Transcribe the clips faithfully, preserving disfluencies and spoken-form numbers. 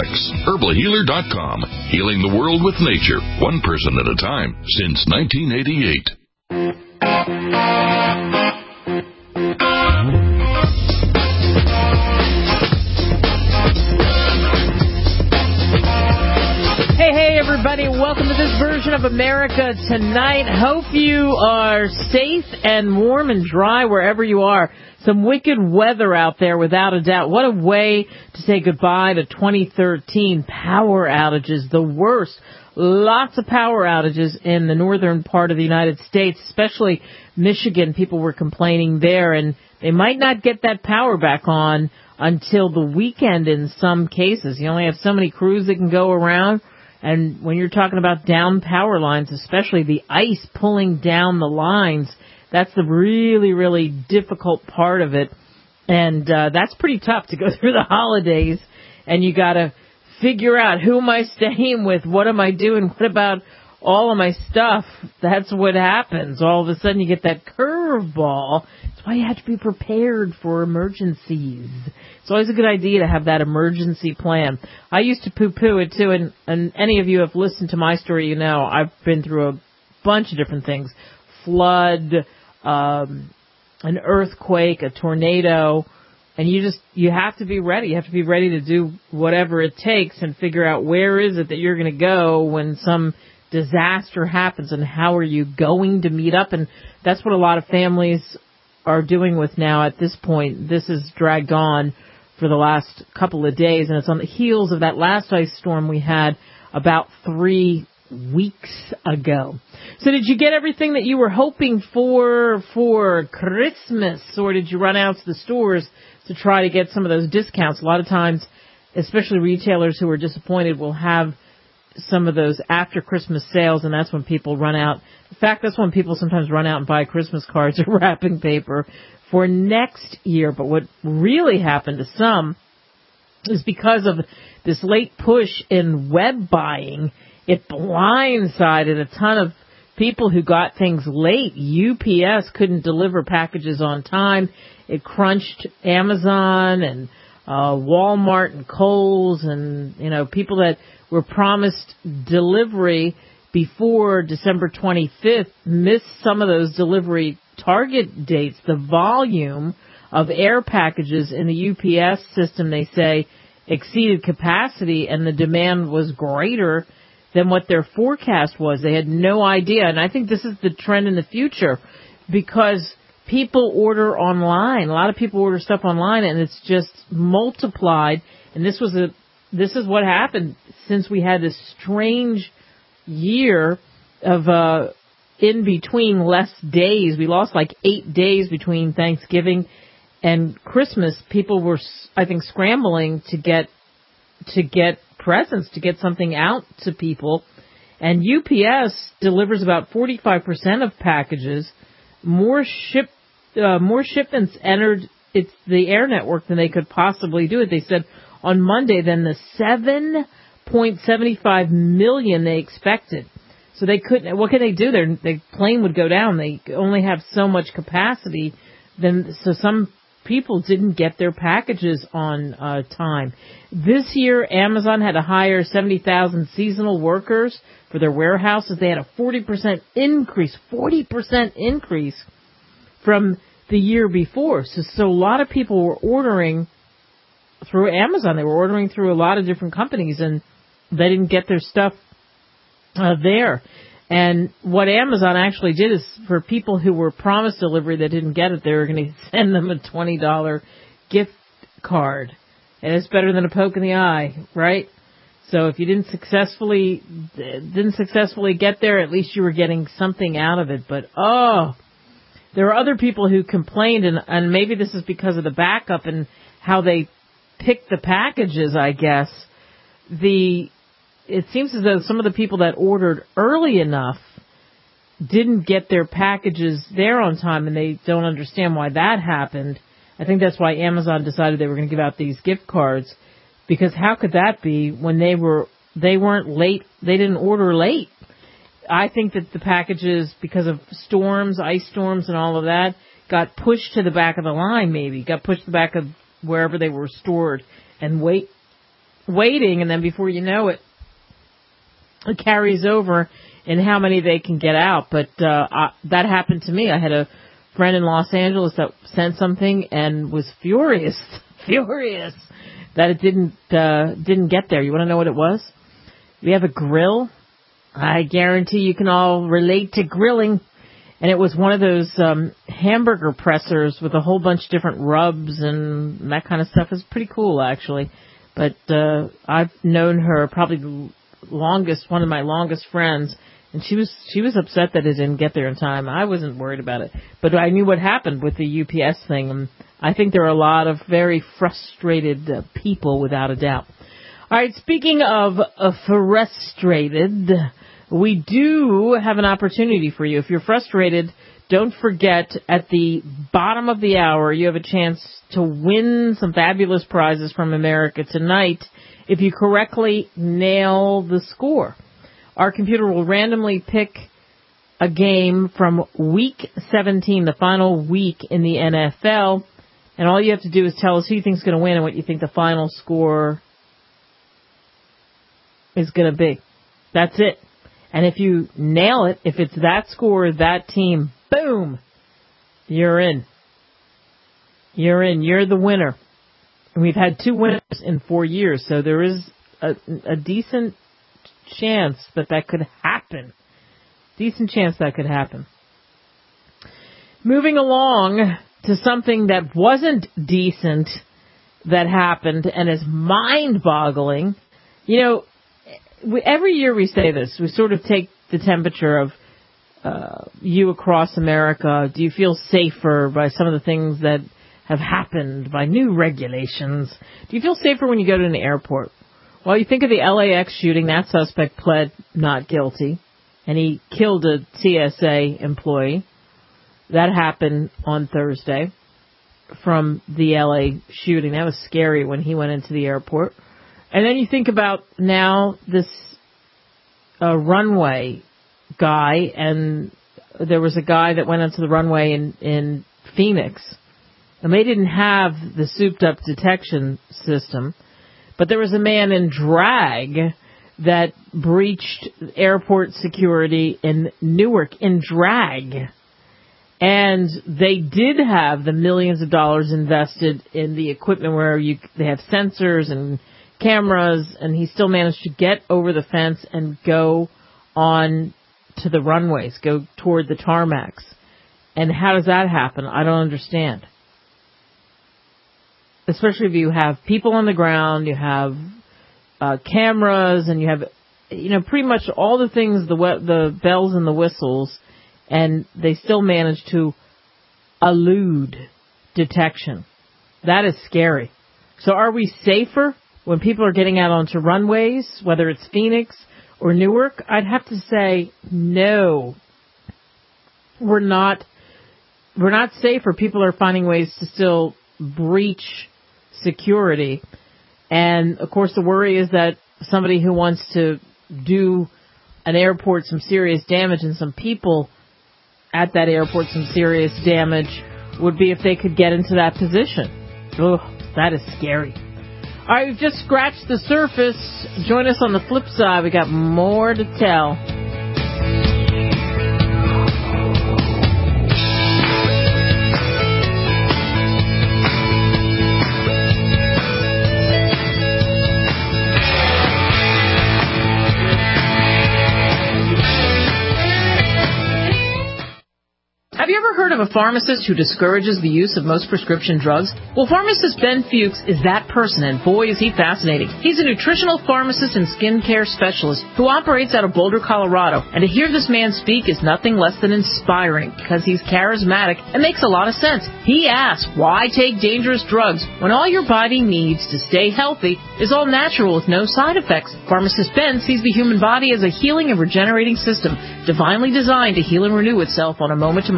products. herbal healer dot com. Healing the world with nature, one person at a time, since nineteen eighty-eight. Hey, hey, everybody. Welcome to this version of America Tonight. Hope you are safe and warm and dry wherever you are. Some wicked weather out there, without a doubt. What a way to say goodbye to twenty thirteen. Power outages, the worst. Lots of power outages in the northern part of the United States, especially Michigan. People were complaining there, and they might not get that power back on until the weekend in some cases. You only have so many crews that can go around. And when you're talking about down power lines, especially the ice pulling down the lines, that's the really, really difficult part of it. And uh, that's pretty tough to go through the holidays. And you got to figure out, who am I staying with? What am I doing? What about all of my stuff? That's what happens. All of a sudden you get that curveball. That's why you have to be prepared for emergencies. It's always a good idea to have that emergency plan. I used to poo-poo it too, and, and any of you have listened to my story, you know I've been through a bunch of different things. Flood, um, an earthquake, a tornado, and you just, you have to be ready. You have to be ready to do whatever it takes and figure out where is it that you're going to go when some disaster happens, and how are you going to meet up. And that's what a lot of families are doing with now at this point. This is dragged on for the last couple of days, and it's on the heels of that last ice storm we had about three weeks ago. So did you get everything that you were hoping for for Christmas, or did you run out to the stores to try to get some of those discounts? A lot of times, especially retailers who are disappointed, will have some of those after Christmas sales, and that's when people run out. In fact, that's when people sometimes run out and buy Christmas cards or wrapping paper for next year. But what really happened to some is because of this late push in web buying, it blindsided a ton of people who got things late. U P S couldn't deliver packages on time. It crunched Amazon and uh, Walmart and Kohl's, and, you know, people that were promised delivery before December twenty-fifth missed some of those delivery target dates. The volume of air packages in the U P S system, they say, exceeded capacity, and the demand was greater than what their forecast was. They had no idea. And I think this is the trend in the future, because people order online. A lot of people order stuff online, and it's just multiplied. And this was a, this is what happened since we had this strange year of, uh, in between less days. We lost like eight days between Thanksgiving and Christmas. People were, I think, scrambling to get, to get presents, to get something out to people. And U P S delivers about forty-five percent of packages. More ship, uh, more shipments entered it's the air network than they could possibly do it. They said on Monday than the seven point seven five million they expected. So they couldn't, what can they do? Their, their plane would go down. They only have so much capacity. Then, so some people didn't get their packages on uh, time. This year, Amazon had to hire seventy thousand seasonal workers for their warehouses. They had a forty percent increase, forty percent increase from the year before. So, so a lot of people were ordering through Amazon. They were ordering through a lot of different companies, and they didn't get their stuff uh, there. And what Amazon actually did is, for people who were promised delivery that didn't get it, they were going to send them a twenty dollars gift card. And it's better than a poke in the eye, right? So if you didn't successfully didn't successfully get there, at least you were getting something out of it. But, oh, there are other people who complained, and, and maybe this is because of the backup and how they picked the packages, I guess. The It seems as though some of the people that ordered early enough didn't get their packages there on time, and they don't understand why that happened. I think that's why Amazon decided they were going to give out these gift cards, because how could that be when they were they weren't late? They didn't order late. I think that the packages, because of storms, ice storms, and all of that, got pushed to the back of the line. Maybe got pushed to the back of wherever they were stored, and wait waiting, and then before you know it, it carries over in how many they can get out. But uh, I, that happened to me. I had a friend in Los Angeles that sent something and was furious, furious that it didn't uh, didn't get there. You want to know what it was? We have a grill. I guarantee you can all relate to grilling. And it was one of those um, hamburger pressers with a whole bunch of different rubs and that kind of stuff. It's pretty cool, actually. But uh, I've known her probably the longest, one of my longest friends, and she was she was upset that it didn't get there in time. I wasn't worried about it, but I knew what happened with the U P S thing. And I think there are a lot of very frustrated uh, people, without a doubt. All right, speaking of uh, frustrated, we do have an opportunity for you. If you're frustrated, don't forget at the bottom of the hour, you have a chance to win some fabulous prizes from America Tonight if you correctly nail the score. Our computer will randomly pick a game from week seventeen, the final week in the N F L, and all you have to do is tell us who you think is going to win and what you think the final score is going to be. That's it. And if you nail it, if it's that score, that team, boom, you're in. You're in. You're the winner. And we've had two winners in four years, so there is a, a decent chance that that could happen. Decent chance that could happen. Moving along to something that wasn't decent that happened and is mind-boggling. You know, we, every year we say this. We sort of take the temperature of uh, you across America. Do you feel safer by some of the things that have happened, by new regulations? Do you feel safer when you go to an airport? Well, you think of the L A X shooting. That suspect pled not guilty, and he killed a T S A employee. That happened on Thursday from the L A shooting. That was scary when he went into the airport. And then you think about now this uh, runway guy, and there was a guy that went onto the runway in, in Phoenix, and they didn't have the souped-up detection system, but there was a man in drag that breached airport security in Newark in drag. And they did have the millions of dollars invested in the equipment where you they have sensors and cameras, and he still managed to get over the fence and go on to the runways, go toward the tarmacs. And how does that happen? I don't understand. Especially if you have people on the ground, you have uh, cameras, and you have, you know, pretty much all the things, the the bells and the whistles, and they still manage to elude detection. That is scary. So are we safer when people are getting out onto runways, whether it's Phoenix or Newark? I'd have to say no. We're not. We're not safer. People are finding ways to still breach security. And, of course, the worry is that somebody who wants to do an airport some serious damage and some people at that airport some serious damage would be if they could get into that position. Ugh, that is scary. All right, we've just scratched the surface. Join us on the flip side. We got more to tell. Have you ever heard of a pharmacist who discourages the use of most prescription drugs? Well, pharmacist Ben Fuchs is that person, and boy, is he fascinating. He's a nutritional pharmacist and skincare specialist who operates out of Boulder, Colorado. And to hear this man speak is nothing less than inspiring because he's charismatic and makes a lot of sense. He asks, why take dangerous drugs when all your body needs to stay healthy is all natural with no side effects? Pharmacist Ben sees the human body as a healing and regenerating system, divinely designed to heal and renew itself on a moment-to-moment basis.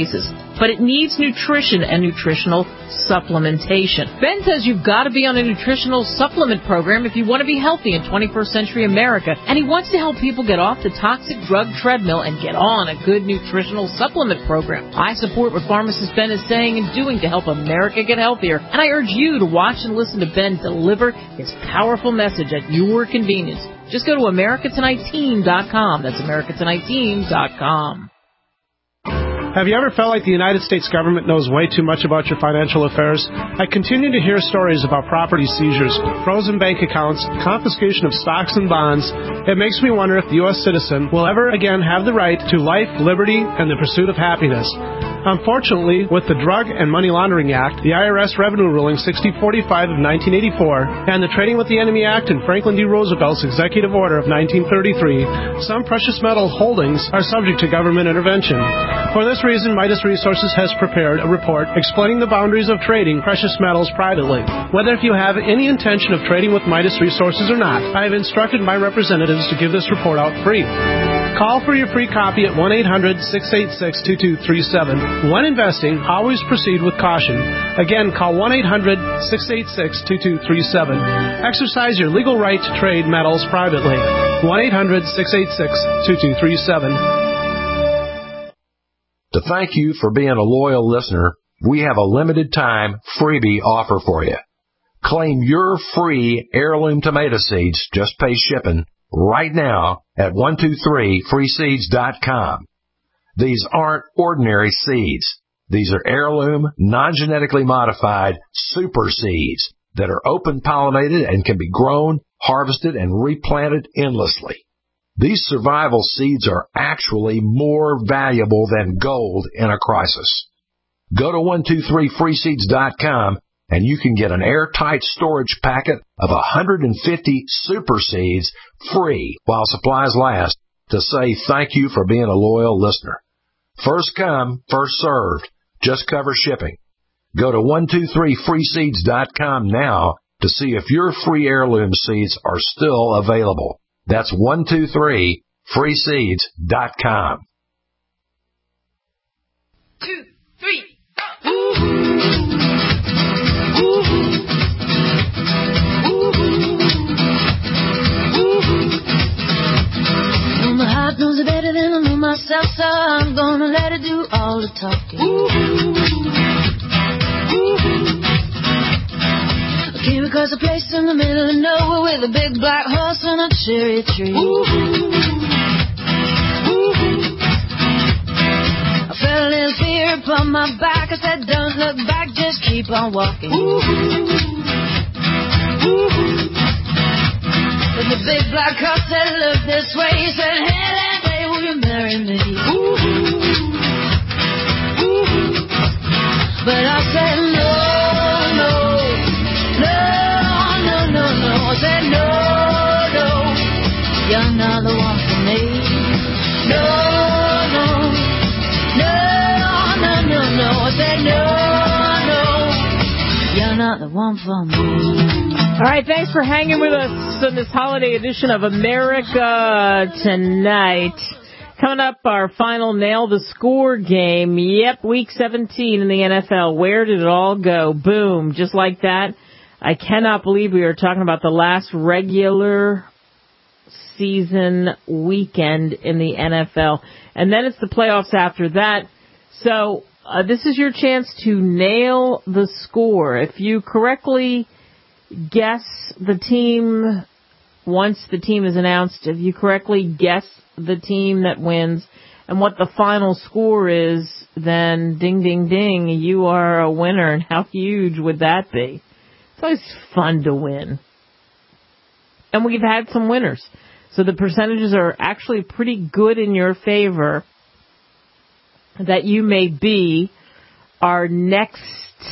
choices. But it needs nutrition and nutritional supplementation. Ben says you've got to be on a nutritional supplement program if you want to be healthy in twenty-first century America, and he wants to help people get off the toxic drug treadmill and get on a good nutritional supplement program. I support what pharmacist Ben is saying and doing to help America get healthier, and I urge you to watch and listen to Ben deliver his powerful message at your convenience. Just go to America Tonight Team dot com. That's America Tonight Team dot com. Have you ever felt like the United States government knows way too much about your financial affairs? I continue to hear stories about property seizures, frozen bank accounts, confiscation of stocks and bonds. It makes me wonder if the U S citizen will ever again have the right to life, liberty, and the pursuit of happiness. Unfortunately, with the Drug and Money Laundering Act, the I R S Revenue Ruling sixty forty-five of nineteen eighty-four, and the Trading with the Enemy Act and Franklin D. Roosevelt's Executive Order of nineteen thirty-three, some precious metal holdings are subject to government intervention. For this reason, Midas Resources has prepared a report explaining the boundaries of trading precious metals privately. Whether if you have any intention of trading with Midas Resources or not, I have instructed my representatives to give this report out free. Call for your free copy at one eight hundred, six eight six, two two three seven. When investing, always proceed with caution. Again, call one eight hundred, six eight six, two two three seven. Exercise your legal right to trade metals privately. one eight hundred, six eight six, two two three seven. To thank you for being a loyal listener, we have a limited time freebie offer for you. Claim your free heirloom tomato seeds, just pay shipping, right now at one two three free seeds dot com. These aren't ordinary seeds. These are heirloom, non-genetically modified super seeds that are open-pollinated and can be grown, harvested, and replanted endlessly. These survival seeds are actually more valuable than gold in a crisis. Go to one two three free seeds dot com and you can get an airtight storage packet of one hundred fifty super seeds free while supplies last to say thank you for being a loyal listener. First come, first served. Just cover shipping. Go to one two three free seeds dot com now to see if your free heirloom seeds are still available. That's one two three free seeds dot com. Two, three, oh. Ooh. Ooh. Ooh. Know my heart knows it better than I know myself, so I'm gonna let it do all the talking. Ooh. Ooh. Came across a place in the middle of nowhere with a big black horse and a cherry tree. Ooh. Ooh. I felt a little fear upon my back. I said, don't look back, just keep on walking. Ooh. Ooh. But the big black horse said, look this way. He said, hey, that day, will you marry me? Ooh. Ooh. But I said, no, no. I said, no, no, you're not the one for me. No, no, no, no, no, no. I said, no, no, you're not the one for me. All right, thanks for hanging with us in this holiday edition of America Tonight. Coming up, our final Nail the Score game. Yep, week seventeen in the N F L. Where did it all go? Boom, just like that. I cannot believe we are talking about the last regular season weekend in the N F L. And then it's the playoffs after that. So uh, this is your chance to nail the score. If you correctly guess the team, once the team is announced, if you correctly guess the team that wins and what the final score is, then ding, ding, ding, you are a winner. And how huge would that be? It's always fun to win. And we've had some winners. So the percentages are actually pretty good in your favor that you may be our next,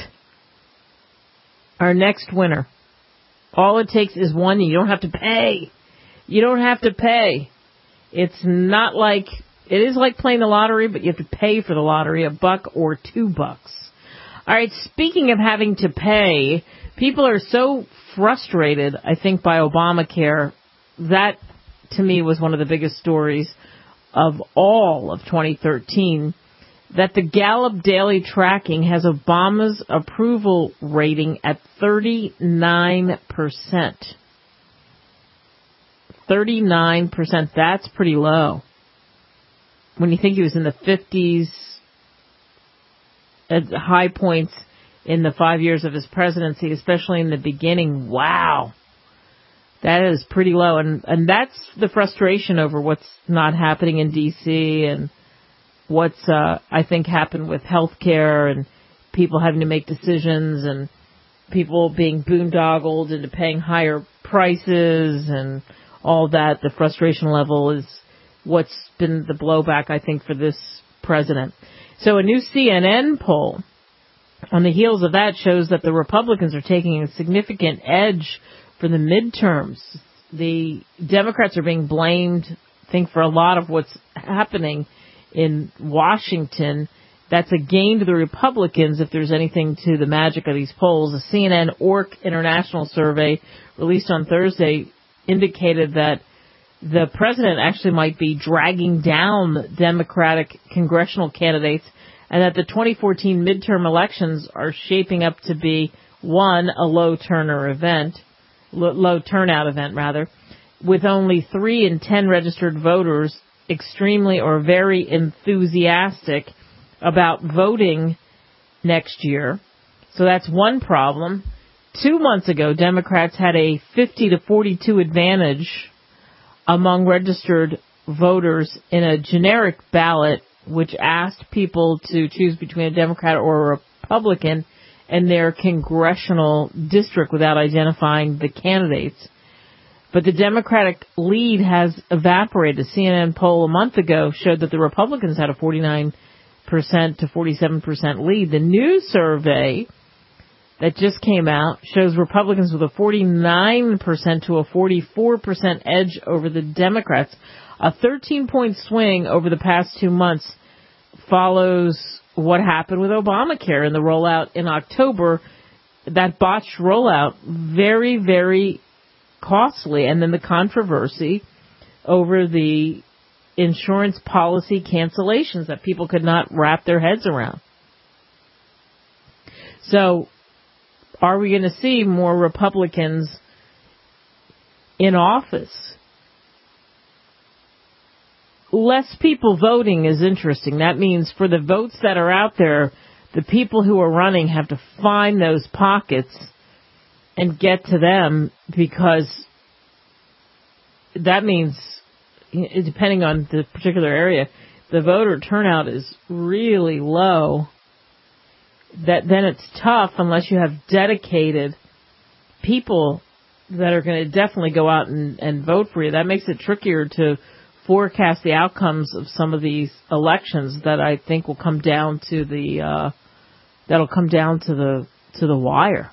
our next winner. All it takes is one. You don't have to pay. You don't have to pay. It's not like, it is like playing the lottery, but you have to pay for the lottery, a buck or two bucks. All right, speaking of having to pay, people are so frustrated, I think, by Obamacare. That, to me, was one of the biggest stories of all of twenty thirteen. that the Gallup Daily Tracking has Obama's approval rating at thirty-nine percent. thirty-nine percent. That's pretty low. When you think he was in the fifties, at high points in the five years of his presidency, especially in the beginning, wow. That is pretty low. And, and that's the frustration over what's not happening in D C and what's, uh, I think, happened with health care and people having to make decisions and people being boondoggled into paying higher prices and all that. The frustration level is what's been the blowback, I think, for this president. So a new C N N poll on the heels of that shows that the Republicans are taking a significant edge for the midterms. The Democrats are being blamed, I think, for a lot of what's happening in Washington. That's a gain to the Republicans if there's anything to the magic of these polls. A C N N O R C International survey released on Thursday indicated that the president actually might be dragging down Democratic congressional candidates and that the twenty fourteen midterm elections are shaping up to be, one, a low turner event, low turnout event rather, with only three in ten registered voters extremely or very enthusiastic about voting next year. So that's one problem. Two months ago, Democrats had a fifty to forty-two advantage among registered voters in a generic ballot which asked people to choose between a Democrat or a Republican in their congressional district without identifying the candidates. But the Democratic lead has evaporated. A C N N poll a month ago showed that the Republicans had a forty-nine percent to forty-seven percent lead. The new survey that just came out shows Republicans with a forty-nine percent to a forty-four percent edge over the Democrats. A thirteen-point swing over the past two months follows what happened with Obamacare and the rollout in October. That botched rollout, very, very costly. And then the controversy over the insurance policy cancellations that people could not wrap their heads around. So, are we going to see more Republicans in office? Less people voting is interesting. That means for the votes that are out there, the people who are running have to find those pockets and get to them, because that means, depending on the particular area, the voter turnout is really low. That then it's tough unless you have dedicated people that are going to definitely go out and, and vote for you. That makes it trickier to forecast the outcomes of some of these elections that I think will come down to the uh, that'll come down to the to the wire.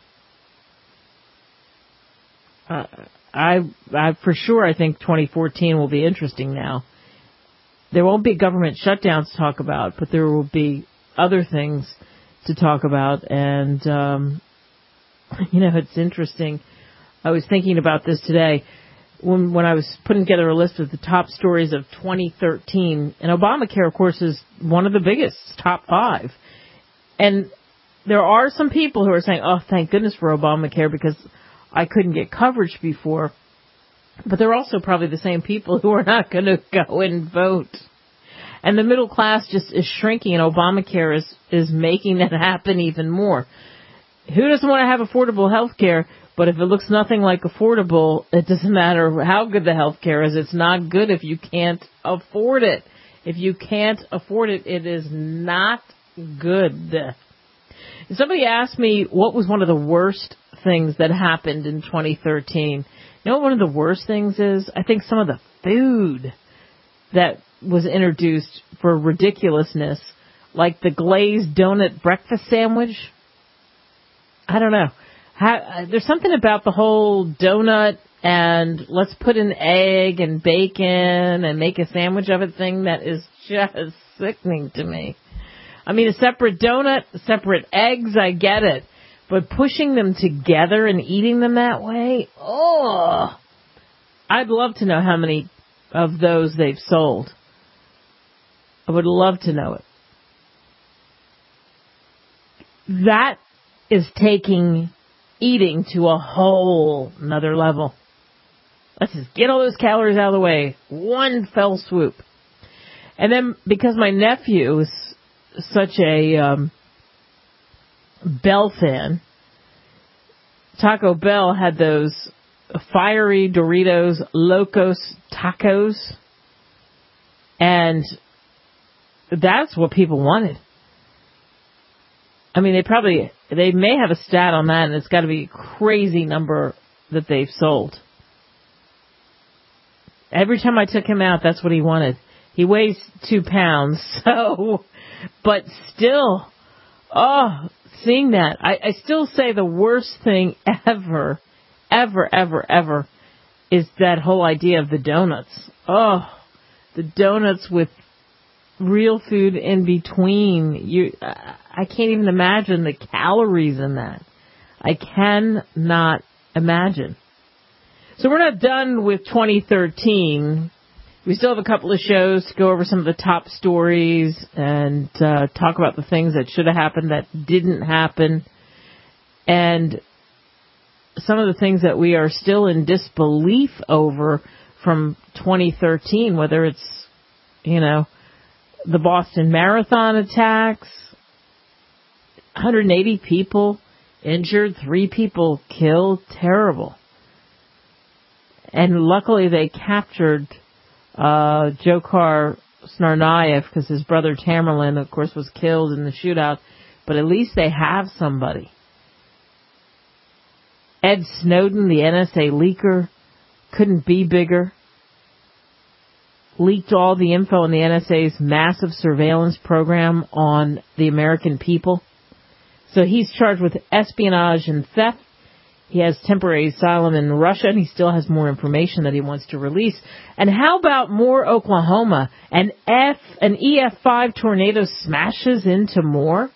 Uh, I, I for sure I think twenty fourteen will be interesting now. There won't be government shutdowns to talk about, but there will be other things to talk about. And, um, you know, it's interesting. I was thinking about this today when, when I was putting together a list of the top stories of twenty thirteen. And Obamacare, of course, is one of the biggest, top five. And there are some people who are saying, oh, thank goodness for Obamacare because I couldn't get coverage before. But they're also probably the same people who are not going to go and vote. And the middle class just is shrinking, and Obamacare is, is making that happen even more. Who doesn't want to have affordable health care? But if it looks nothing like affordable, it doesn't matter how good the health care is. It's not good if you can't afford it. If you can't afford it, it is not good. Somebody asked me what was one of the worst things that happened in twenty thirteen. You know what one of the worst things is? I think some of the food that was introduced for ridiculousness, like the glazed donut breakfast sandwich. I don't know. How, there's something about the whole donut and let's put an egg and bacon and make a sandwich of it thing that is just sickening to me. I mean, a separate donut, separate eggs, I get it. But pushing them together and eating them that way, oh, I'd love to know how many of those they've sold. I would love to know it. that is taking eating to a whole another level. Let's just get all those calories out of the way. One fell swoop. And then because my nephew is such a um, Bell fan, Taco Bell had those fiery Doritos Locos Tacos. And that's what people wanted. I mean, they probably, they may have a stat on that, and it's got to be a crazy number that they've sold. Every time I took him out, that's what he wanted. He weighs two pounds, so, but still, oh, seeing that, I, I still say the worst thing ever, ever, ever, ever is that whole idea of the donuts. Oh, the donuts with real food in between. You, I can't even imagine the calories in that. I cannot imagine. So we're not done with twenty thirteen. We still have a couple of shows to go over some of the top stories and uh, talk about the things that should have happened that didn't happen, and some of the things that we are still in disbelief over from twenty thirteen, whether it's, you know, the Boston Marathon attacks, one hundred eighty people injured, three people killed, terrible. And luckily they captured uh, Dzhokhar Tsarnaev because his brother Tamerlan, of course, was killed in the shootout. But at least they have somebody. Ed Snowden, the N S A leaker, couldn't be bigger. Leaked all the info in the N S A's massive surveillance program on the American people. So he's charged with espionage and theft. He has temporary asylum in Russia, and he still has more information that he wants to release. And how about more Oklahoma? An F, an E F five tornado smashes into more,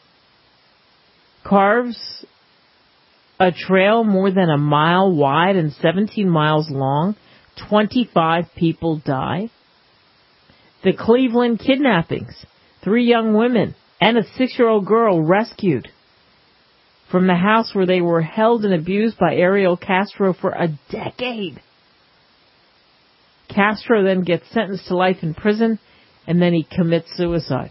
carves a trail more than a mile wide and seventeen miles long. twenty-five people die. The Cleveland kidnappings. Three young women and a six-year-old girl rescued from the house where they were held and abused by Ariel Castro for a decade. Castro then gets sentenced to life in prison, and then he commits suicide.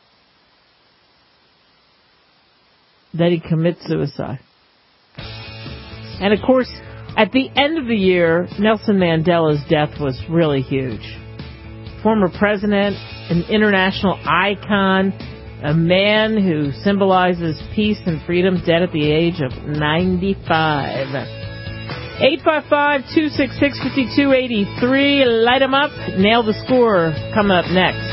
Then he commits suicide. And of course, at the end of the year, Nelson Mandela's death was really huge. Former president, an international icon, a man who symbolizes peace and freedom, dead at the age of ninety-five. eight five five, two six six, five two eight three. Light 'em up. Nail the score. Coming up next.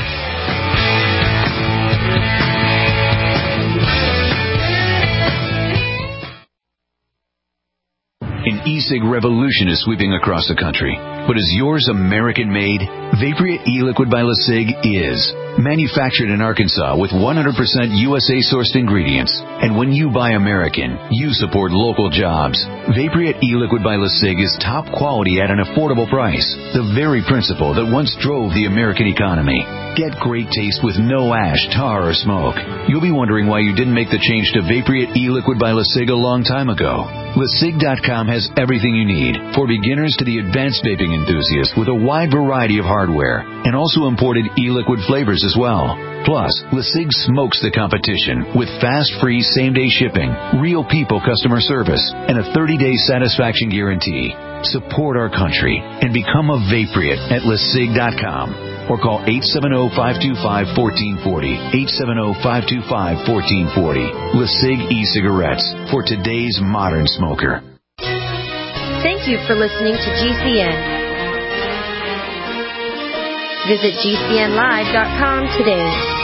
An e-cig revolution is sweeping across the country. But is yours American-made? Vaporeat e-liquid by LeSig is. Manufactured in Arkansas with one hundred percent U S A-sourced ingredients. And when you buy American, you support local jobs. Vaporeat e-liquid by LeSig is top quality at an affordable price. The very principle that once drove the American economy. Get great taste with no ash, tar, or smoke. You'll be wondering why you didn't make the change to Vaporeat e-liquid by LeSig a long time ago. LeSig dot com has everything you need, for beginners to the advanced vaping enthusiast, with a wide variety of hardware, and also imported e-liquid flavors as well. Plus, LeSig smokes the competition with fast, free, same-day shipping, real people customer service, and a thirty-day satisfaction guarantee. Support our country and become a Vaporeat at LeSig dot com. Or call eight seven zero, five two five, one four four zero, eight seven zero, five two five, one four four zero. LeSig e-cigarettes for today's modern smoker. Thank you for listening to G C N. Visit G C N live dot com today.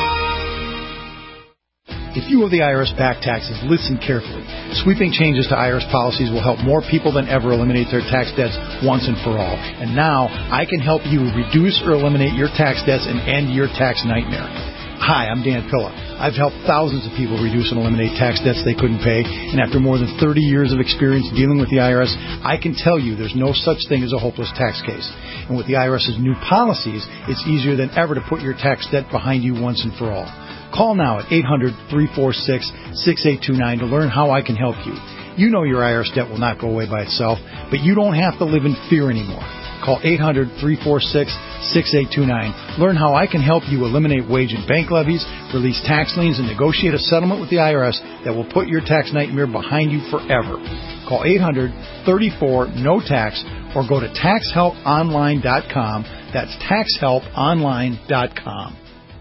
If you owe the I R S back taxes, listen carefully. Sweeping changes to I R S policies will help more people than ever eliminate their tax debts once and for all. And now, I can help you reduce or eliminate your tax debts and end your tax nightmare. Hi, I'm Dan Pilla. I've helped thousands of people reduce and eliminate tax debts they couldn't pay, and after more than thirty years of experience dealing with the I R S, I can tell you there's no such thing as a hopeless tax case. And with the IRS's new policies, it's easier than ever to put your tax debt behind you once and for all. Call now at eight hundred, three four six, six eight two nine to learn how I can help you. You know your I R S debt will not go away by itself, but you don't have to live in fear anymore. Call eight hundred, three four six, six eight two nine. Learn how I can help you eliminate wage and bank levies, release tax liens, and negotiate a settlement with the I R S that will put your tax nightmare behind you forever. Call eight hundred, three four, N O tax or go to tax help online dot com. That's tax help online dot com.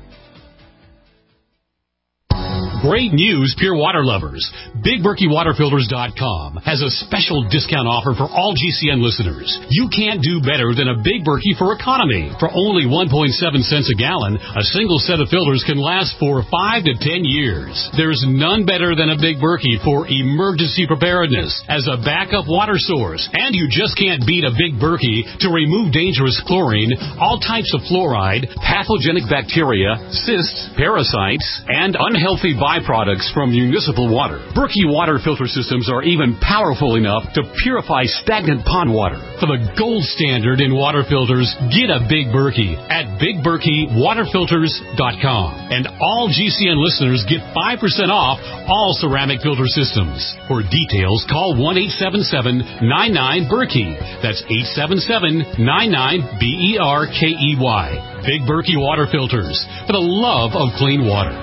Great news, Pure Water lovers. Big Berkey Water Filters dot com has a special discount offer for all G C N listeners. You can't do better than a Big Berkey for economy. For only one point seven cents a gallon, a single set of filters can last for five to ten years. There's none better than a Big Berkey for emergency preparedness as a backup water source. And you just can't beat a Big Berkey to remove dangerous chlorine, all types of fluoride, pathogenic bacteria, cysts, parasites, and unhealthy byproducts from municipal water. Berkey water filter systems are even powerful enough to purify stagnant pond water. For the gold standard in water filters, get a Big Berkey at Big Berkey Water Filters dot com. And all G C N listeners get five percent off all ceramic filter systems. For details, call one eight seven seven, nine nine, Berkey. That's eight seven seven, nine nine, B E R K E Y. Big Berkey Water Filters, for the love of clean water.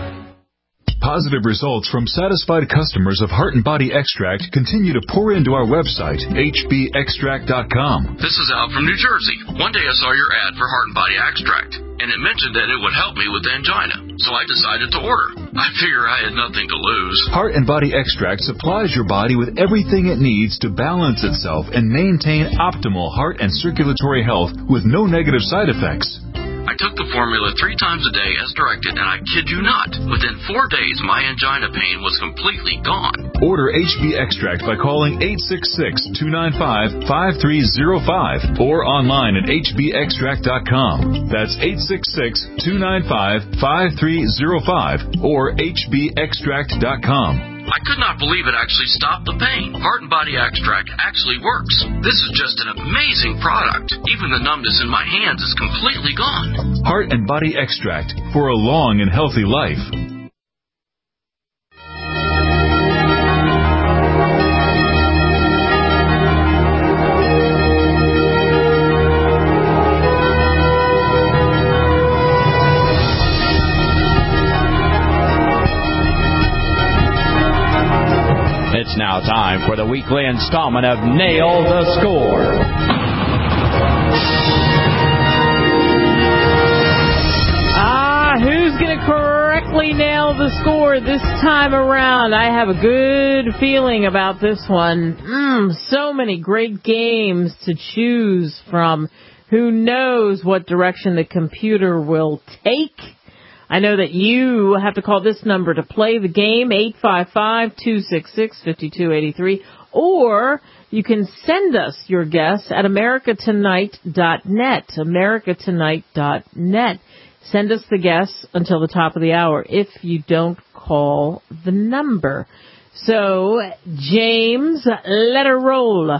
Positive results from satisfied customers of Heart and Body Extract continue to pour into our website, H B extract dot com. This is Al from New Jersey. One day I saw your ad for Heart and Body Extract, and it mentioned that it would help me with angina, so I decided to order. I figure I had nothing to lose. Heart and Body Extract supplies your body with everything it needs to balance itself and maintain optimal heart and circulatory health with no negative side effects. I took the formula three times a day as directed, and I kid you not, within four days my angina pain was completely gone. Order H B Extract by calling eight six six, two nine five, five three zero five or online at H B extract dot com. That's eight six six, two nine five, five three zero five or H B extract dot com. I could not believe it actually stopped the pain. Heart and Body Extract actually works. This is just an amazing product. Even the numbness in my hands is completely gone. Heart and Body Extract for a long and healthy life. It's now time for the weekly installment of Nail the Score. Ah, who's going to correctly nail the score this time around? I have a good feeling about this one. Mm, so many great games to choose from. Who knows what direction the computer will take? I know that you have to call this number to play the game, eight five five, two six six, five two eight three, or you can send us your guess at America Tonight dot net, America Tonight dot net. Send us the guess until the top of the hour if you don't call the number. So, James, let her roll.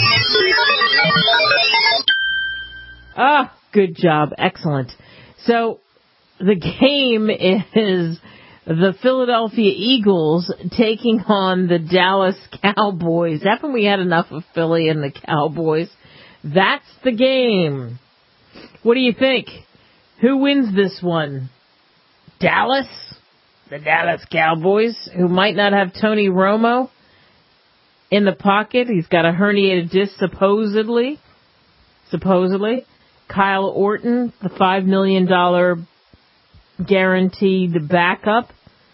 Ah, good job. Excellent. So, the game is the Philadelphia Eagles taking on the Dallas Cowboys. Haven't we had enough of Philly and the Cowboys? That's the game. What do you think? Who wins this one? Dallas? The Dallas Cowboys, who might not have Tony Romo in the pocket. He's got a herniated disc, supposedly. Supposedly. Kyle Orton, the five million dollars guaranteed backup,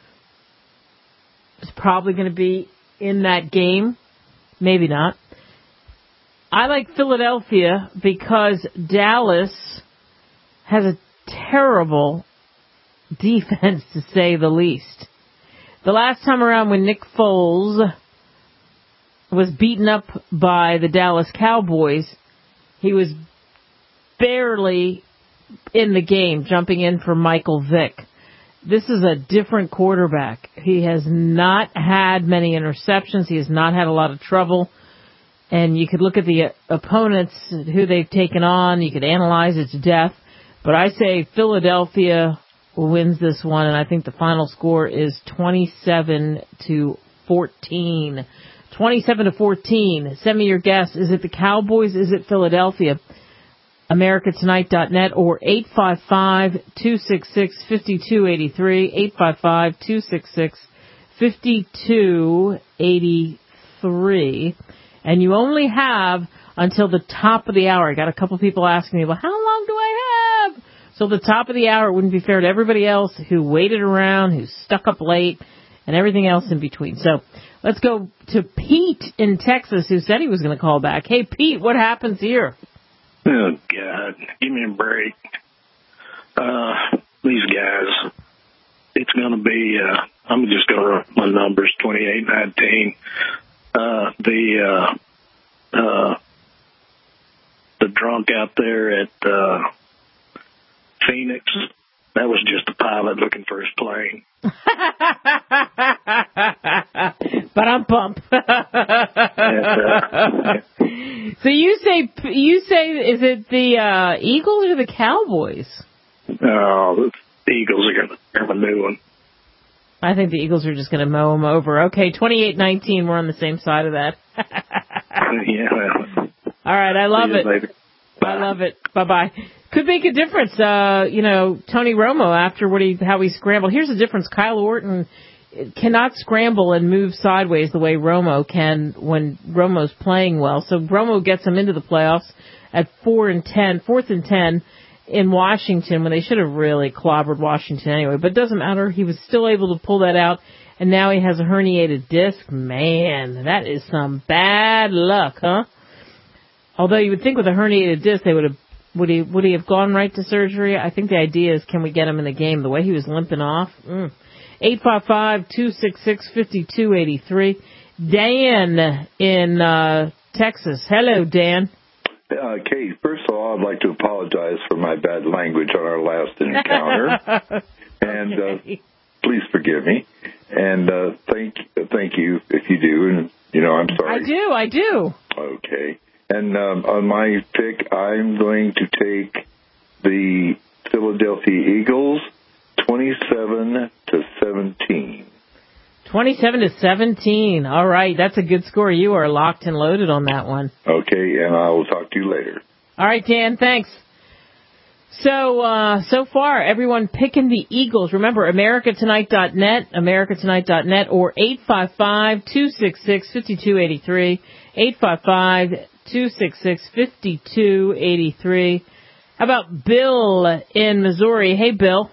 is probably going to be in that game. Maybe not. I like Philadelphia because Dallas has a terrible defense, to say the least. The last time around when Nick Foles was beaten up by the Dallas Cowboys, he was barely in the game, jumping in for Michael Vick. This is a different quarterback. He has not had many interceptions. He has not had a lot of trouble. And you could look at the opponents, who they've taken on. You could analyze it to death. But I say Philadelphia wins this one, and I think the final score is twenty-seven to fourteen. twenty-seven to fourteen. Send me your guess. Is it the Cowboys? Is it Philadelphia? America Tonight dot net or eight five five, two six six, five two eight three, eight five five, two six six, five two eight three. And you only have until the top of the hour. I got a couple people asking me, well, how long do I have? So the top of the hour, it wouldn't be fair to everybody else who waited around, who stuck up late, and everything else in between. So let's go to Pete in Texas, who said he was going to call back. Hey, Pete, what happens here? Oh, God, give me a break. Uh, these guys, it's going to be, uh, I'm just going to run my numbers, twenty-eight nineteen. Uh, the, uh, uh, the drunk out there at, uh, Phoenix, that was just a pilot looking for his plane. But I'm bump. So you say, you say, is it the uh, Eagles or the Cowboys? Oh, the Eagles are going to have a new one. I think the Eagles are just going to mow them over. Okay, twenty-eight nineteen, we're on the same side of that. Yeah. Well, all right, I love it. Later. I love it. Bye-bye. Could make a difference, uh, you know, Tony Romo, after what he, how he scrambled. Here's the difference. Kyle Orton cannot scramble and move sideways the way Romo can when Romo's playing well. So Romo gets him into the playoffs at four and ten, fourth and ten in Washington, when they should have really clobbered Washington anyway. But it doesn't matter. He was still able to pull that out, and now he has a herniated disc. Man, that is some bad luck, huh? Although you would think with a herniated disc, they would have, would he, would he have gone right to surgery? I think the idea is, can we get him in the game? The way he was limping off. Mm. eight five five, two six six, five two eight three. Dan in uh, Texas. Hello, Dan. Uh, Kate, first of all, I'd like to apologize for my bad language on our last encounter. And uh, please forgive me. And uh, thank thank you if you do. And, you know, I'm sorry. I do, I do. Okay. And um, on my pick, I'm going to take the Philadelphia Eagles, twenty-seven to seventeen. twenty-seven to seventeen. All right, that's a good score. You are locked and loaded on that one. Okay, and I will talk to you later. All right, Dan, thanks. So, uh, so far, everyone picking the Eagles. Remember, America Tonight dot net, America Tonight dot net, or eight five five, two six six, five two eight three, eight five five, two six six, five two eight three. How about Bill in Missouri? Hey, Bill.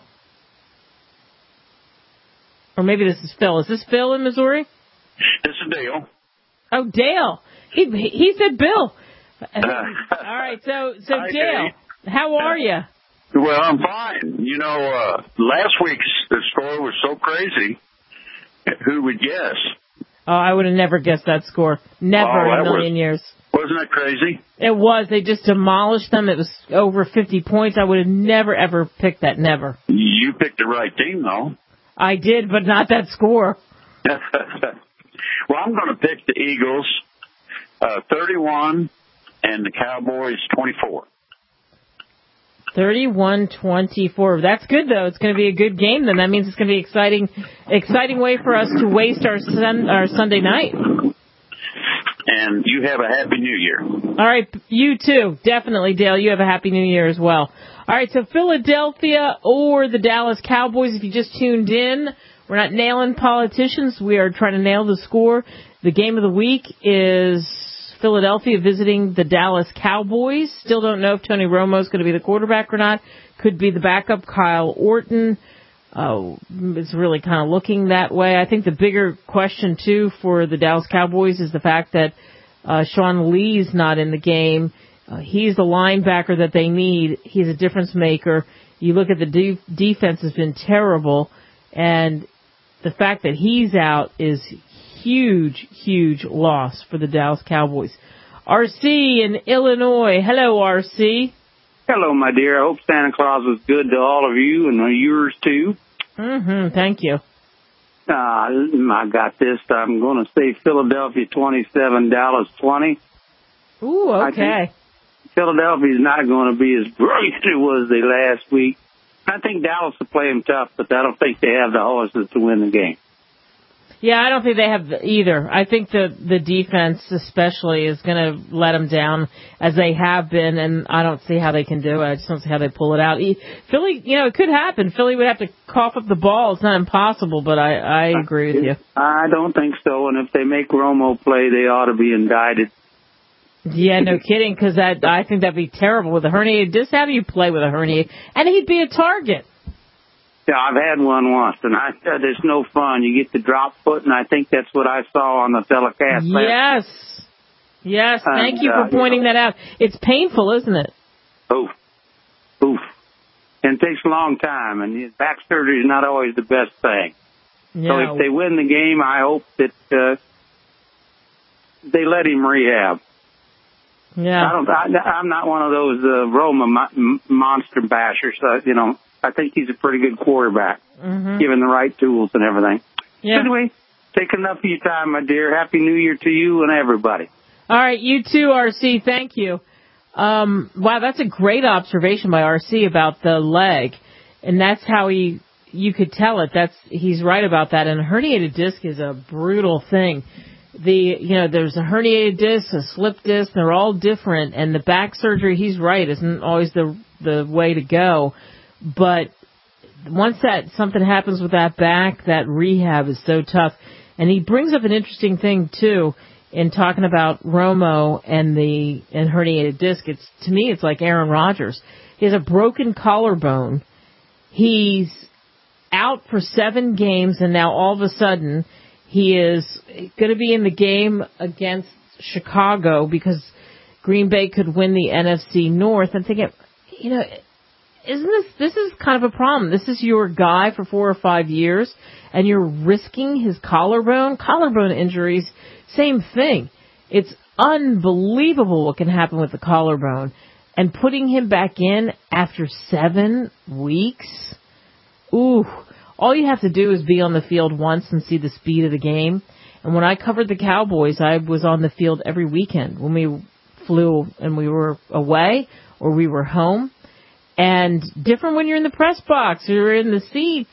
Or maybe this is Phil. Is this Phil in Missouri? This is Dale. Oh, Dale. He he said Bill. All right, so so Hi, Dale, Dave. how are you? Well, I'm fine. You know, uh, last week's the score was so crazy. Who would guess? Oh, I would have never guessed that score. Never Oh, in a that million was- years. Wasn't that crazy? It was. They just demolished them. It was over fifty points. I would have never, ever picked that. Never. You picked the right team, though. I did, but not that score. Well, I'm going to pick the Eagles, uh, thirty-one, and the Cowboys, twenty-four. thirty-one twenty-four. That's good, though. It's going to be a good game, then. That means it's going to be exciting, exciting way for us to waste our sun, our Sunday night. And you have a Happy New Year. All right, you too. Definitely, Dale. You have a Happy New Year as well. All right, so Philadelphia or the Dallas Cowboys, if you just tuned in, we're not nailing politicians. We are trying to nail the score. The game of the week is Philadelphia visiting the Dallas Cowboys. Still don't know if Tony Romo is going to be the quarterback or not. Could be the backup, Kyle Orton. Oh, it's really kind of looking that way. I think the bigger question, too, for the Dallas Cowboys is the fact that uh, Sean Lee's not in the game. Uh, he's the linebacker that they need. He's a difference maker. You look at the de- defense has been terrible, and the fact that he's out is huge, huge loss for the Dallas Cowboys. R C in Illinois. Hello, R C. Hello, my dear. I hope Santa Claus was good to all of you and yours, too. Mm-hmm. Thank you. Uh, I got this. I'm going to say Philadelphia twenty-seven, Dallas twenty. Ooh, okay. Philadelphia's not going to be as great as it was the last week. I think Dallas will play them tough, but I don't think they have the horses to win the game. Yeah, I don't think they have either. I think the the defense especially is going to let them down as they have been, and I don't see how they can do it. I just don't see how they pull it out. Philly, you know, it could happen. Philly would have to cough up the ball. It's not impossible, but I, I agree with you. I don't think so, and if they make Romo play, they ought to be indicted. Yeah, no kidding, because that, I think that'd be terrible with a herniated disc. How do you play with a herniated? And he'd be a target. Yeah, I've had one once, and I said it's no fun. You get the drop foot, and I think that's what I saw on the telecast. Yes. Yes, thank and, you for uh, pointing you know, that out. It's painful, isn't it? Oof. Oof. And it takes a long time, and back surgery is not always the best thing. Yeah. So if they win the game, I hope that uh, they let him rehab. Yeah. I don't. I, I'm not one of those uh, Roma mo- monster bashers. Uh, you know, I think he's a pretty good quarterback, mm-hmm. given the right tools and everything. Yeah. Anyway, take enough of your time, my dear. Happy New Year to you and everybody. All right, you too, R C. Thank you. Um, wow, that's a great observation by R C about the leg, and that's how he. You could tell it. That's he's right about that. And a herniated disc is a brutal thing. The you know there's a herniated disc, a slip disc. They're all different, and the back surgery. He's right, isn't always the the way to go. But once that something happens with that back, that rehab is so tough. And he brings up an interesting thing too in talking about Romo and the and herniated disc. It's to me, it's like Aaron Rodgers. He has a broken collarbone. He's out for seven games, and now all of a sudden he is going to be in the game against Chicago because Green Bay could win the N F C North. I'm thinking, you know. Isn't this, this is kind of a problem. This is your guy for four or five years, and you're risking his collarbone. Collarbone injuries, same thing. It's unbelievable what can happen with the collarbone. And putting him back in after seven weeks, ooh, all you have to do is be on the field once and see the speed of the game. And when I covered the Cowboys, I was on the field every weekend when we flew and we were away or we were home. And different when you're in the press box or you're in the seats.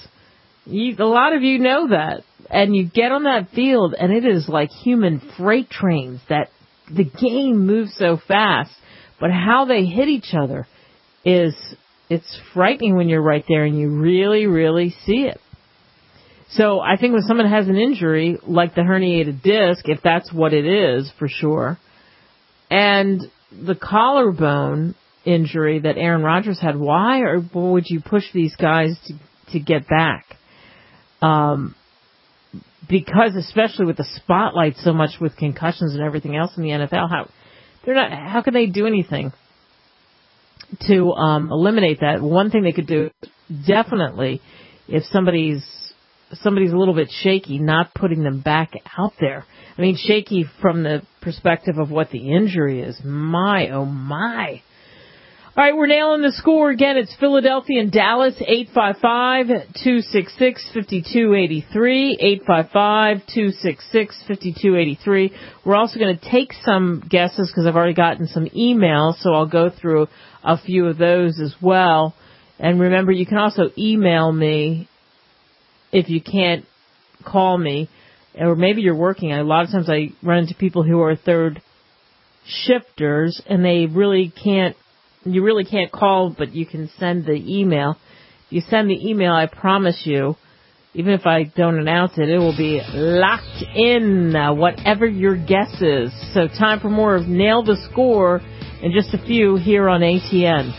You, a lot of you know that. And you get on that field, and it is like human freight trains. That the game moves so fast. But how they hit each other is, it's frightening when you're right there and you really, really see it. So I think when someone has an injury, like the herniated disc, if that's what it is for sure, and the collarbone injury that Aaron Rodgers had, why or would you push these guys to, to get back? Um, because especially with the spotlight so much with concussions and everything else in the N F L, how they're not, how can they do anything to um, eliminate that? One thing they could do, definitely, if somebody's somebody's a little bit shaky, not putting them back out there. I mean, shaky from the perspective of what the injury is. My, oh my. All right, we're nailing the score again. It's Philadelphia and Dallas, eight five five, two six six, five two eight three, eight five five, two six six, five two eight three. We're also going to take some guesses because I've already gotten some emails, so I'll go through a few of those as well. And remember, you can also email me if you can't call me, or maybe you're working. A lot of times I run into people who are third shifters, and they really can't You really can't call, but you can send the email. If you send the email, I promise you, even if I don't announce it, it will be locked in, uh, whatever your guess is. So time for more of Nail the Score in just a few here on A T N.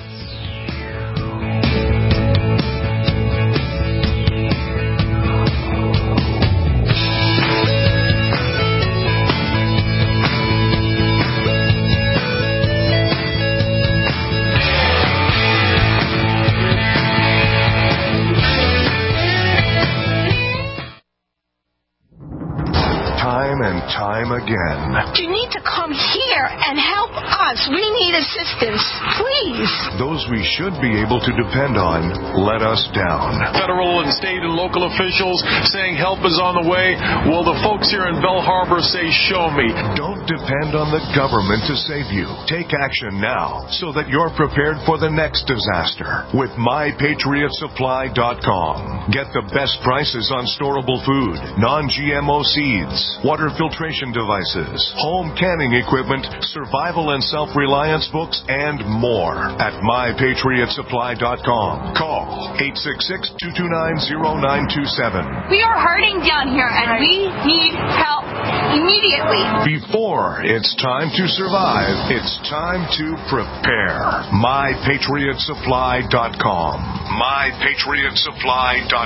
time again. You need to come here and help us. We need assistance, please. Those we should be able to depend on let us down. Federal and state and local officials saying help is on the way. Well, the folks here in Bell Harbor say, show me. Don't depend on the government to save you. Take action now so that you're prepared for the next disaster with my patriot supply dot com. Get the best prices on storable food, non-G M O seeds, water filtration devices, home canning equipment, survival and self-reliance books, and more at my patriot supply dot com. Call eight six six, two two nine, zero nine two seven. We are hurting down here, and we need help immediately. Before it's time to survive, it's time to prepare. my patriot supply dot com. my patriot supply dot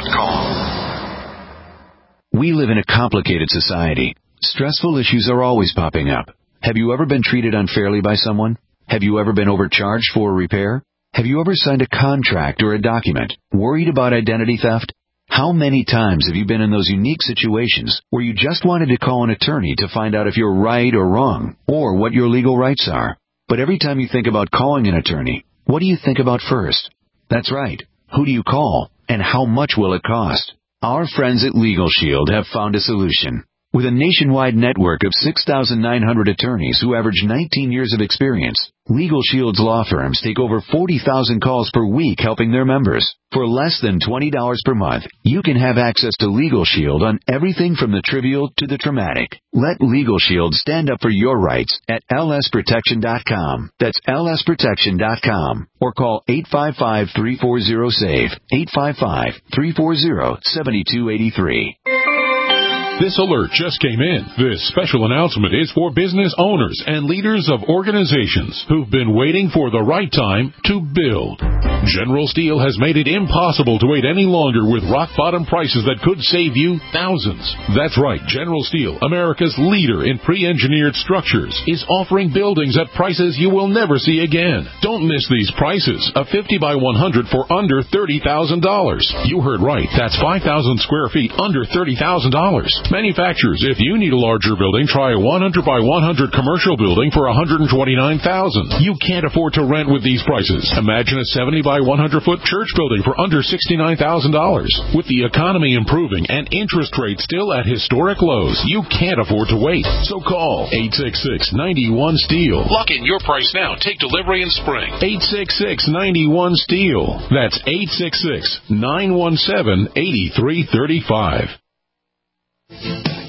com. We live in a complicated society. Stressful issues are always popping up. Have you ever been treated unfairly by someone? Have you ever been overcharged for a repair? Have you ever signed a contract or a document worried about identity theft? How many times have you been in those unique situations where you just wanted to call an attorney to find out if you're right or wrong, or what your legal rights are? But every time you think about calling an attorney, what do you think about first? That's right. Who do you call, and how much will it cost? Our friends at Legal Shield have found a solution. With a nationwide network of six thousand nine hundred attorneys who average nineteen years of experience, Legal Shield's law firms take over forty thousand calls per week helping their members. For less than twenty dollars per month, you can have access to Legal Shield on everything from the trivial to the traumatic. Let Legal Shield stand up for your rights at L S protection dot com. That's L S protection dot com. Or call eight five five, three four zero, SAVE, eight five five, three four zero, seven two eight three. This alert just came in. This special announcement is for business owners and leaders of organizations who've been waiting for the right time to build. General Steel has made it impossible to wait any longer with rock-bottom prices that could save you thousands. That's right. General Steel, America's leader in pre-engineered structures, is offering buildings at prices you will never see again. Don't miss these prices. A fifty by one hundred for under thirty thousand dollars. You heard right. That's five thousand square feet under thirty thousand dollars. Manufacturers, if you need a larger building, try a one hundred by one hundred commercial building for one hundred twenty-nine thousand dollars. You can't afford to rent with these prices. Imagine a seventy by one hundred foot church building for under sixty-nine thousand dollars. With the economy improving and interest rates still at historic lows, you can't afford to wait. So call eight six six, nine one, STEEL. Lock in your price now. Take delivery in spring. eight six six, nine one, STEEL. That's eight six six, nine one seven, eight three three five. I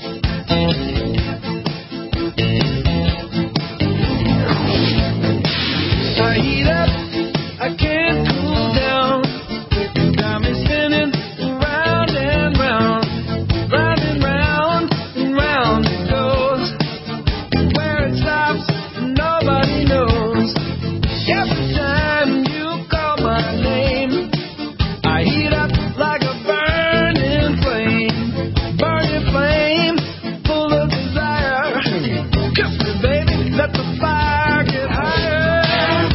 heat up, I can't cool down. Got me spinning round and round, round and round and round it goes. Where it stops, nobody knows. Every time you call my name, I heat up like a burning flame. Flame, full of desire. Kiss me, baby, let the fire get higher.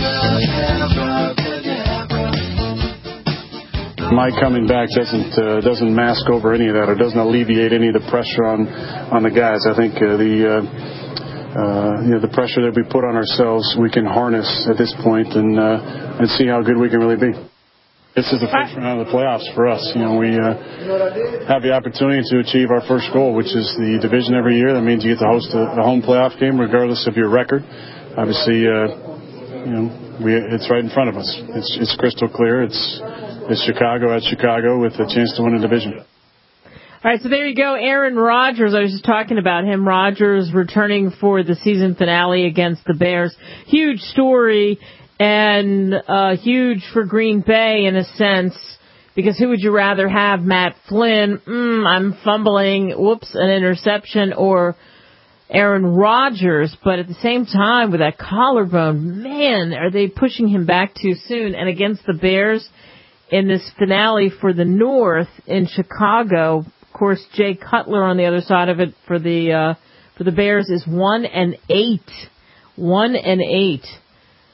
My coming back doesn't uh, doesn't mask over any of that, or doesn't alleviate any of the pressure on on the guys. I think uh, the uh, uh, you know the pressure that we put on ourselves we can harness at this point and uh, and see how good we can really be. This is the first round of the playoffs for us. You know, we uh, have the opportunity to achieve our first goal, which is the division every year. That means you get to host a, a home playoff game, regardless of your record. Obviously, uh, you know, we, it's right in front of us. It's, it's crystal clear. It's, it's Chicago at Chicago with a chance to win a division. All right, so there you go. Aaron Rodgers, I was just talking about him. Rodgers returning for the season finale against the Bears. Huge story. And uh, huge for Green Bay in a sense, because who would you rather have, Matt Flynn? Mm, I'm fumbling, whoops, an interception, or Aaron Rodgers? But at the same time, with that collarbone, man, are they pushing him back too soon? And against the Bears in this finale for the North in Chicago, of course, Jay Cutler on the other side of it for the uh, for the Bears is one and eight, one and eight.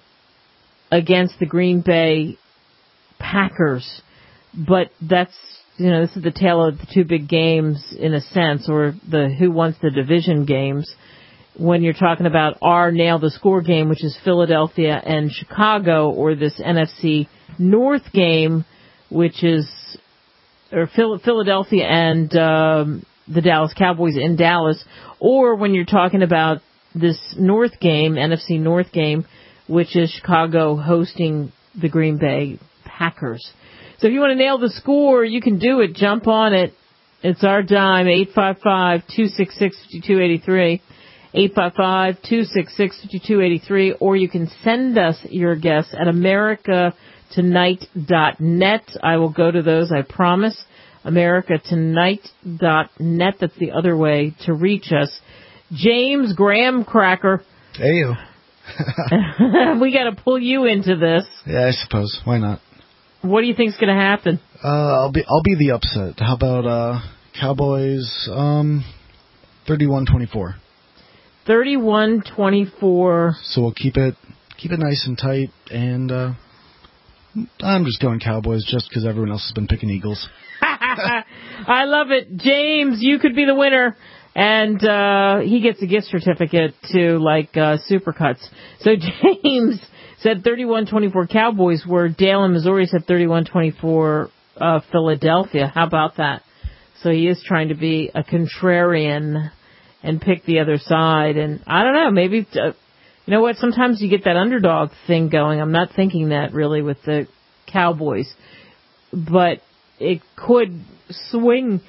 Against the Green Bay Packers. But that's you know, this is the tale of the two big games in a sense, or the who wants the division games. When you're talking about our nail the score game, which is Philadelphia and Chicago, or this N F C North game, which is or Philadelphia and um, the Dallas Cowboys in Dallas, or when you're talking about this North game, N F C North game, which is Chicago hosting the Green Bay Packers. So if you want to nail the score, you can do it. Jump on it. It's our dime, eight five five, two six six, five two eight three. eight five five, two six six, five two eight three, or you can send us your guess at america tonight dot net. I will go to those, I promise. america tonight dot net. That's the other way to reach us. James Graham Cracker. Hey, you. We got to pull you into this. Yeah, I suppose. Why not? What do you think's going to happen? Uh, I'll be I'll be the upset. How about uh, Cowboys um, thirty-one twenty-four. thirty-one twenty-four. So we'll keep it keep it nice and tight, and uh, I'm just going Cowboys just because everyone else has been picking Eagles. I love it. James, you could be the winner. And uh he gets a gift certificate to, like, uh Supercuts. So James said thirty-one twenty-four Cowboys, where Dale in Missouri said thirty-one twenty-four uh Philadelphia. How about that? So he is trying to be a contrarian and pick the other side. And I don't know, maybe, uh, you know what, sometimes you get that underdog thing going. I'm not thinking that really with the Cowboys. But it could swing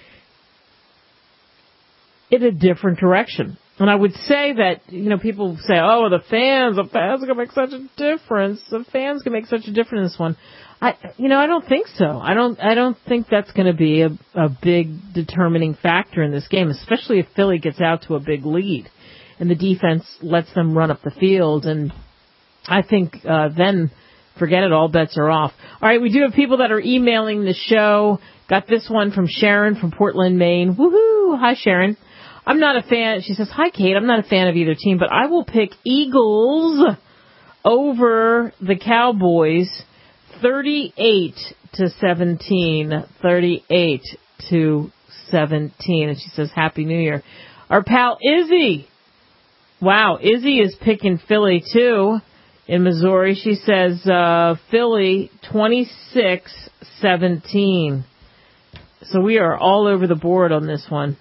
in a different direction. And I would say that, you know, people say, oh, the fans, the fans can make such a difference. The fans can make such a difference in this one. I, you know, I don't think so. I don't, I don't think that's going to be a, a big determining factor in this game, especially if Philly gets out to a big lead and the defense lets them run up the field. And I think, uh, then forget it, all bets are off. All right. We do have people that are emailing the show. Got this one from Sharon from Portland, Maine. Woohoo. Hi, Sharon. I'm not a fan, she says, hi, Kate, I'm not a fan of either team, but I will pick Eagles over the Cowboys thirty-eight to seventeen. thirty-eight to seventeen. And she says, Happy New Year. Our pal Izzy. Wow, Izzy is picking Philly, too, in Missouri. She says, uh, Philly twenty-six seventeen. So we are all over the board on this one.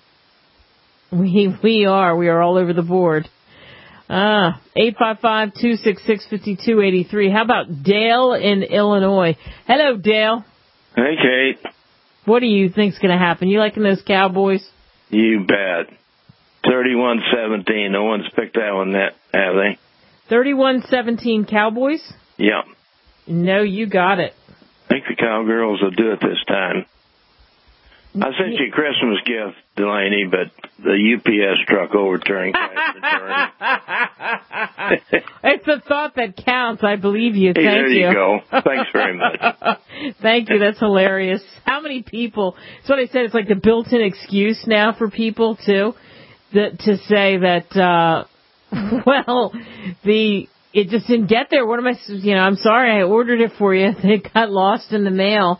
We we are. We are all over the board. Ah, eight five five, two six six, five two eight three. How about Dale in Illinois? Hello, Dale. Hey, Kate. What do you think's going to happen? You liking those Cowboys? You bet. thirty-one seventeen. No one's picked that one yet, have they? thirty-one seventeen Cowboys? Yeah. No, you got it. I think the Cowgirls will do it this time. I sent you a Christmas gift, Delaney, but the U P S truck overturned. It's the thought that counts. I believe you. Thank hey, there you. you go. Thanks very much. Thank you. That's hilarious. How many people? That's what I said. It's like the built-in excuse now for people too, that to say that. uh Well, the it just didn't get there. What am I? You know, I'm sorry. I ordered it for you. It got lost in the mail.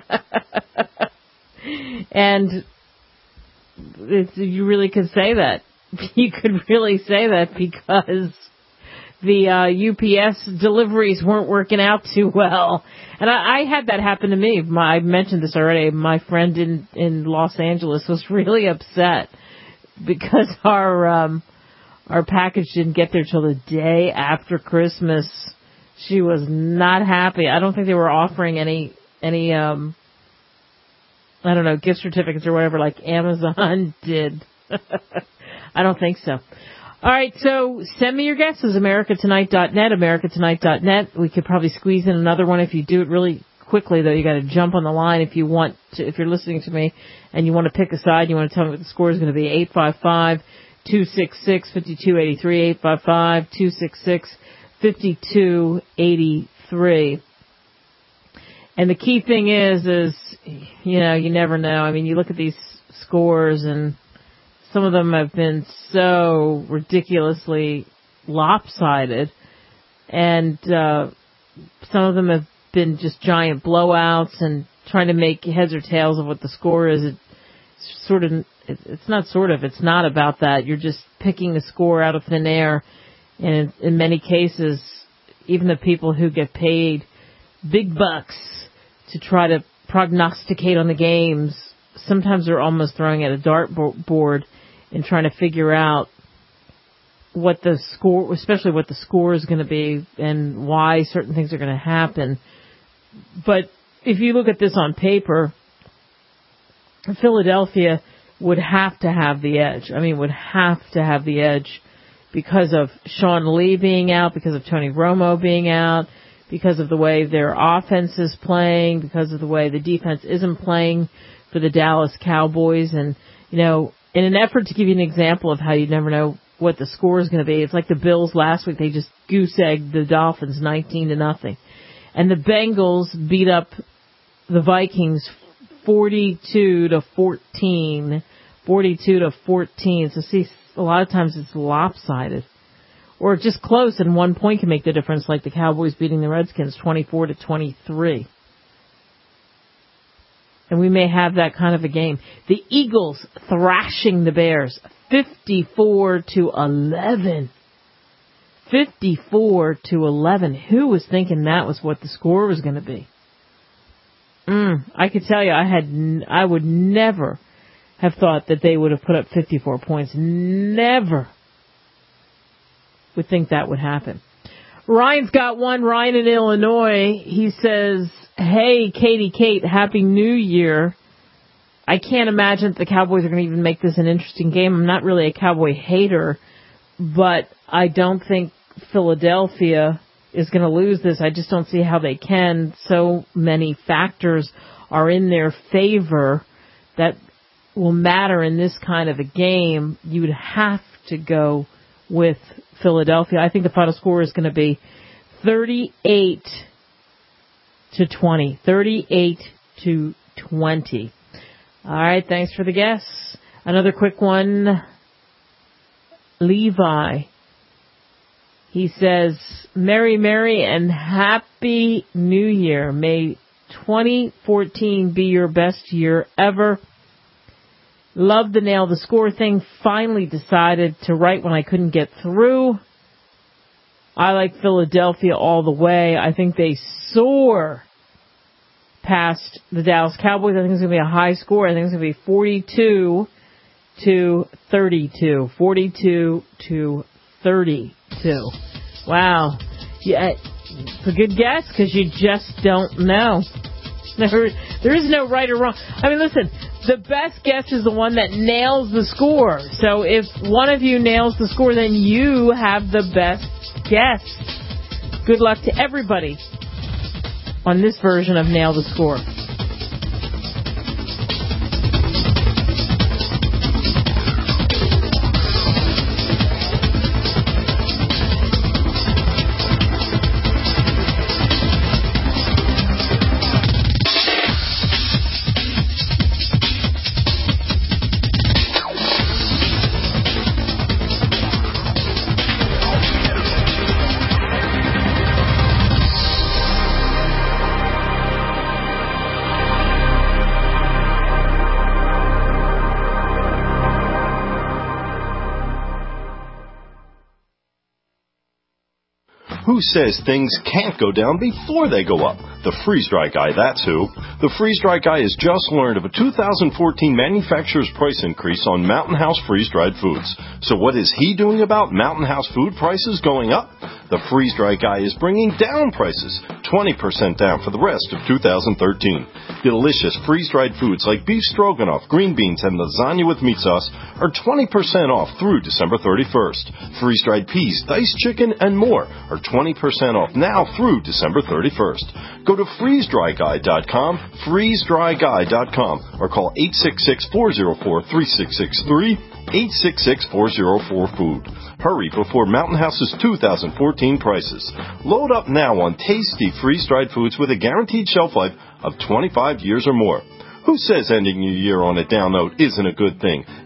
And it's, you really could say that. You could really say that because the uh, U P S deliveries weren't working out too well. And I, I had that happen to me. My, I mentioned this already. My friend in, in Los Angeles was really upset because our um, our package didn't get there till the day after Christmas. She was not happy. I don't think they were offering any any. Um, I don't know, gift certificates or whatever like Amazon did. I don't think so. All right, so send me your guesses, america tonight dot net, america tonight dot net. We could probably squeeze in another one if you do it really quickly, though. You got to jump on the line if you want to, if you're listening to me and you want to pick a side, you want to tell me what the score is going to be. eight five five, two six six, five two eight three, eight five five, two six six, five two eight three. And the key thing is, is, you know, you never know. I mean, you look at these scores and some of them have been so ridiculously lopsided. And, uh, some of them have been just giant blowouts and trying to make heads or tails of what the score is. It's sort of, it's not sort of, it's not about that. You're just picking a score out of thin air. And in many cases, even the people who get paid big bucks to try to prognosticate on the games, sometimes they're almost throwing at a dartboard and trying to figure out what the score, especially what the score is going to be and why certain things are going to happen. But if you look at this on paper, Philadelphia would have to have the edge. I mean, would have to have the edge because of Sean Lee being out, because of Tony Romo being out, because of the way their offense is playing, because of the way the defense isn't playing for the Dallas Cowboys. And, you know, in an effort to give you an example of how you never know what the score is going to be, it's like the Bills last week. They just goose-egged the Dolphins nineteen to nothing. And the Bengals beat up the Vikings forty-two to fourteen. forty-two to fourteen. So, see, a lot of times it's lopsided. Or just close, and one point can make the difference, like the Cowboys beating the Redskins twenty-four to twenty-three. And we may have that kind of a game. The Eagles thrashing the Bears fifty-four to eleven. fifty-four to eleven. Who was thinking that was what the score was going to be? Mm, I could tell you, I had, n- I would never have thought that they would have put up fifty-four points. Never would think that would happen. Ryan's got one. Ryan in Illinois. He says, hey, Katie Kate, Happy New Year. I can't imagine that the Cowboys are going to even make this an interesting game. I'm not really a Cowboy hater, but I don't think Philadelphia is going to lose this. I just don't see how they can. So many factors are in their favor that will matter in this kind of a game. You would have to go with Philadelphia. I think the final score is going to be thirty-eight to twenty. thirty-eight to twenty. All right, thanks for the guess. Another quick one. Levi. He says, Merry, Merry, and Happy New Year. May twenty fourteen be your best year ever. Love the nail the score thing. Finally decided to write when I couldn't get through. I like Philadelphia all the way. I think they soar past the Dallas Cowboys. I think it's going to be a high score. I think it's going to be forty-two to thirty-two. forty-two to thirty-two. Wow. Yeah, it's a good guess because you just don't know. There, there is no right or wrong. I mean, listen, the best guess is the one that nails the score. So if one of you nails the score, then you have the best guess. Good luck to everybody on this version of Nail the Score. Who says things can't go down before they go up? The freeze-dry guy, that's who. The freeze-dry guy has just learned of a two thousand fourteen manufacturer's price increase on Mountain House freeze-dried foods. So what is he doing about Mountain House food prices going up? The freeze-dry guy is bringing down prices, twenty percent down for the rest of two thousand thirteen. Delicious freeze-dried foods like beef stroganoff, green beans, and lasagna with meat sauce are twenty percent off through December thirty-first. Freeze-dried peas, diced chicken, and more are twenty percent off now through December thirty-first. Go to freeze dry guy dot com, freeze dry guy dot com, or call eight six six, four zero four, three six six three, eight six six, four zero four, food. Hurry before Mountain House's two thousand fourteen prices. Load up now on tasty freeze-dried foods with a guaranteed shelf life of twenty-five years or more. Who says ending your year on a down note isn't a good thing?